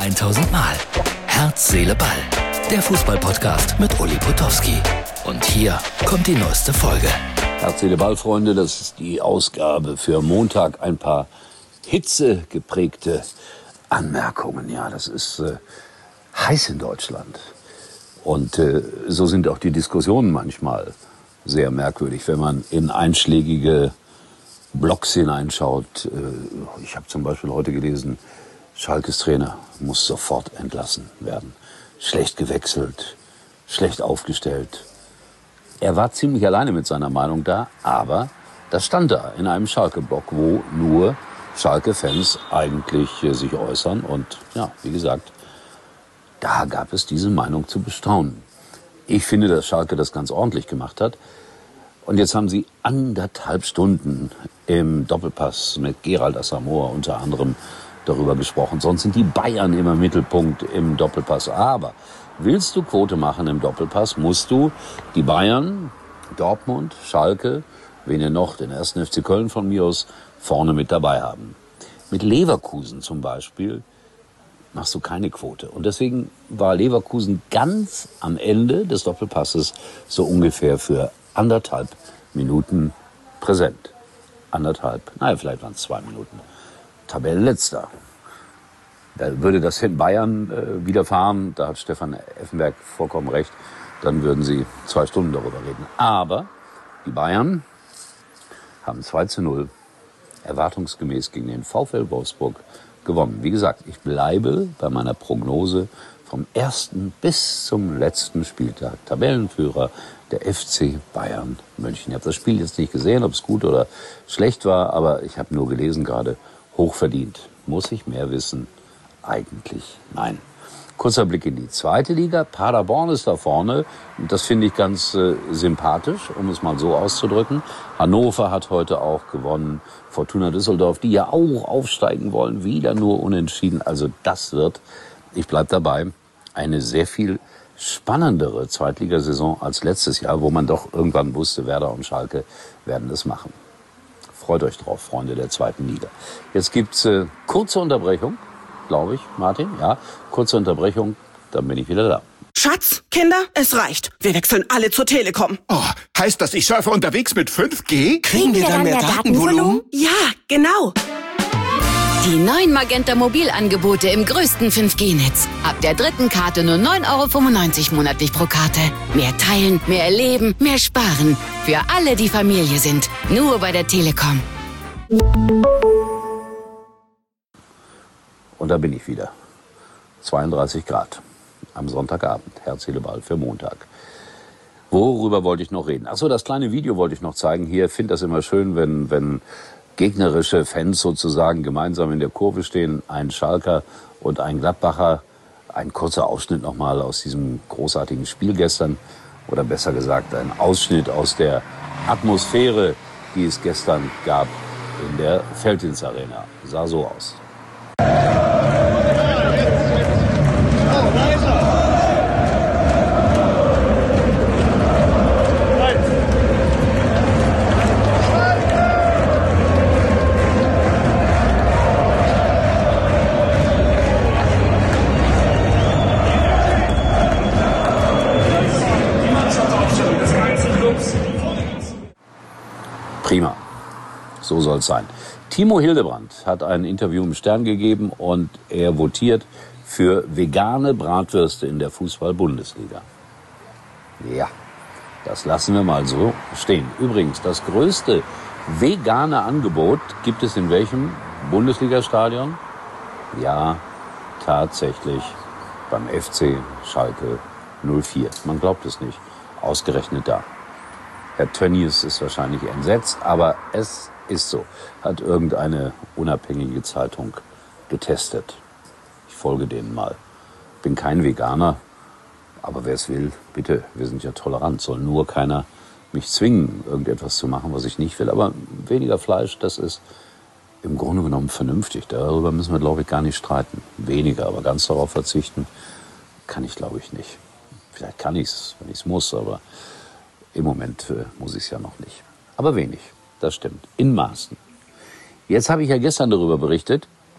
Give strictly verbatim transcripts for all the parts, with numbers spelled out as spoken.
tausend Mal. Herz, Seele, Ball. Der Fußball-Podcast mit Uli Potowski. Und hier kommt die neueste Folge. Herz, Seele, Ball, Freunde, das ist die Ausgabe für Montag. Ein paar hitzegeprägte Anmerkungen. Ja, das ist äh, heiß in Deutschland. Und äh, so sind auch die Diskussionen manchmal sehr merkwürdig, wenn man in einschlägige Blogs hineinschaut. Äh, ich habe zum Beispiel heute gelesen, Schalkes Trainer muss sofort entlassen werden. Schlecht gewechselt, schlecht aufgestellt. Er war ziemlich alleine mit seiner Meinung da, aber das stand da in einem Schalke-Blog, wo nur Schalke-Fans eigentlich äh, sich äußern. Und ja, wie gesagt, da gab es diese Meinung zu bestaunen. Ich finde, dass Schalke das ganz ordentlich gemacht hat. Und jetzt haben sie anderthalb Stunden im Doppelpass mit Gerald Asamoah unter anderem darüber gesprochen. Sonst sind die Bayern immer Mittelpunkt im Doppelpass. Aber willst du Quote machen im Doppelpass, musst du die Bayern, Dortmund, Schalke, wen ihr noch, den ersten F C Köln von mir aus, vorne mit dabei haben. Mit Leverkusen zum Beispiel machst du keine Quote. Und deswegen war Leverkusen ganz am Ende des Doppelpasses so ungefähr für anderthalb Minuten präsent. Anderthalb, naja, vielleicht waren es zwei Minuten. Tabellenletzter. Da würde das in Bayern äh, widerfahren, da hat Stefan Effenberg vollkommen recht, dann würden sie zwei Stunden darüber reden. Aber die Bayern haben zwei zu null erwartungsgemäß gegen den VfL Wolfsburg gewonnen. Wie gesagt, ich bleibe bei meiner Prognose vom ersten bis zum letzten Spieltag. Tabellenführer der F C Bayern München. Ich habe das Spiel jetzt nicht gesehen, ob es gut oder schlecht war, aber ich habe nur gelesen gerade, hochverdient. Muss ich mehr wissen? Eigentlich nein. Kurzer Blick in die zweite Liga. Paderborn ist da vorne. Und das finde ich ganz äh, sympathisch, um es mal so auszudrücken. Hannover hat heute auch gewonnen. Fortuna Düsseldorf, die ja auch aufsteigen wollen, wieder nur unentschieden. Also das wird, ich bleib dabei, eine sehr viel spannendere Zweitligasaison als letztes Jahr, wo man doch irgendwann wusste, Werder und Schalke werden das machen. Freut euch drauf, Freunde der zweiten Liga. Jetzt gibt's äh, kurze Unterbrechung, glaube ich, Martin. Ja, kurze Unterbrechung, dann bin ich wieder da. Schatz, Kinder, es reicht. Wir wechseln alle zur Telekom. Oh, heißt das, ich surfe unterwegs mit fünf G? Kriegen wir dann mehr Datenvolumen? Ja, genau. Die neuen Magenta Mobilangebote im größten fünf G Netz. Ab der dritten Karte nur neun Euro fünfundneunzig monatlich pro Karte. Mehr teilen, mehr erleben, mehr sparen. Für alle, die Familie sind. Nur bei der Telekom. Und da bin ich wieder. zweiunddreißig Grad am Sonntagabend. Herz, Seele, Ball für Montag. Worüber wollte ich noch reden? Ach so, das kleine Video wollte ich noch zeigen. Hier, finde das immer schön, wenn, wenn gegnerische Fans sozusagen gemeinsam in der Kurve stehen. Ein Schalker und ein Gladbacher. Ein kurzer Ausschnitt nochmal aus diesem großartigen Spiel gestern. Oder besser gesagt, ein Ausschnitt aus der Atmosphäre, die es gestern gab in der Veltins Arena. Sah so aus. Prima. So soll es sein. Timo Hildebrand hat ein Interview im Stern gegeben und er votiert für vegane Bratwürste in der Fußball-Bundesliga. Ja, das lassen wir mal so stehen. Übrigens, das größte vegane Angebot gibt es in welchem Bundesliga-Stadion? Ja, tatsächlich beim F C Schalke null vier. Man glaubt es nicht. Ausgerechnet da. Herr Tönnies ist wahrscheinlich entsetzt, aber es ist so. Hat irgendeine unabhängige Zeitung getestet. Ich folge denen mal. Bin kein Veganer, aber wer es will, bitte, wir sind ja tolerant. Soll nur keiner mich zwingen, irgendetwas zu machen, was ich nicht will. Aber weniger Fleisch, das ist im Grunde genommen vernünftig. Darüber müssen wir, glaube ich, gar nicht streiten. Weniger, aber ganz darauf verzichten kann ich, glaube ich, nicht. Vielleicht kann ich es, wenn ich es muss, aber im Moment äh, muss ich es ja noch nicht. Aber wenig, das stimmt. In Maßen. Jetzt habe ich ja gestern darüber berichtet,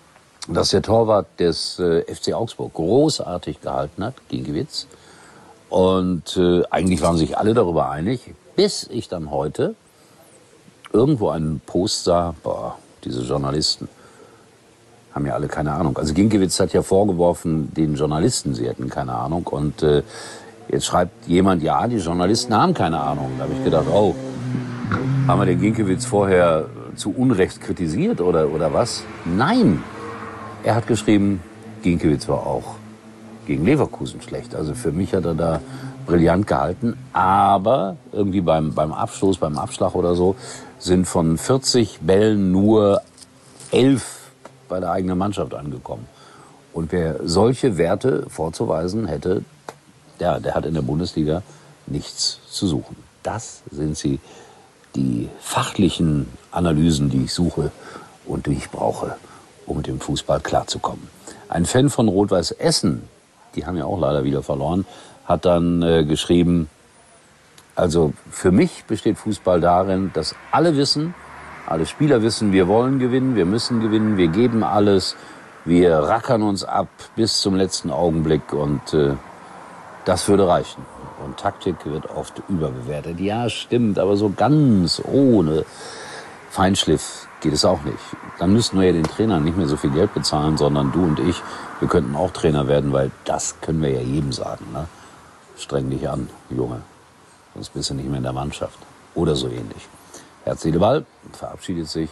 dass der Torwart des äh, F C Augsburg großartig gehalten hat, Ginkiewicz. Und äh, eigentlich waren sich alle darüber einig, bis ich dann heute irgendwo einen Post sah, boah, diese Journalisten haben ja alle keine Ahnung. Also Ginkiewicz hat ja vorgeworfen, den Journalisten, sie hätten keine Ahnung. Und äh, jetzt schreibt jemand, ja, die Journalisten haben keine Ahnung. Da habe ich gedacht, oh, haben wir den Ginkiewicz vorher zu Unrecht kritisiert oder, oder was? Nein, er hat geschrieben, Ginkiewicz war auch gegen Leverkusen schlecht. Also für mich hat er da brillant gehalten. Aber irgendwie beim, beim Abstoß, beim Abschlag oder so, sind von vierzig Bällen nur elf bei der eigenen Mannschaft angekommen. Und wer solche Werte vorzuweisen hätte, ja, der hat in der Bundesliga nichts zu suchen. Das sind sie, die fachlichen Analysen, die ich suche und die ich brauche, um mit dem Fußball klarzukommen. Ein Fan von Rot-Weiß Essen, die haben ja auch leider wieder verloren, hat dann äh, geschrieben, also für mich besteht Fußball darin, dass alle wissen, alle Spieler wissen, wir wollen gewinnen, wir müssen gewinnen, wir geben alles, wir rackern uns ab bis zum letzten Augenblick und äh, das würde reichen. Und Taktik wird oft überbewertet. Ja, stimmt, aber so ganz ohne Feinschliff geht es auch nicht. Dann müssten wir ja den Trainern nicht mehr so viel Geld bezahlen, sondern du und ich, wir könnten auch Trainer werden, weil das können wir ja jedem sagen. Ne? Streng dich an, Junge, sonst bist du nicht mehr in der Mannschaft. Oder so ähnlich. Herz, Seele, Ball verabschiedet sich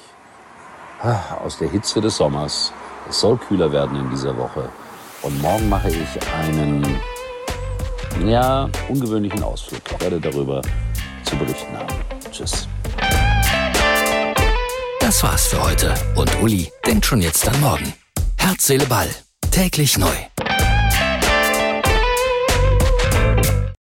aus der Hitze des Sommers. Es soll kühler werden in dieser Woche. Und morgen mache ich einen, ja, ungewöhnlichen Ausflug. Ich werde darüber zu berichten haben. Tschüss. Das war's für heute. Und Uli denkt schon jetzt an morgen. Herz, Seele, Ball. Täglich neu.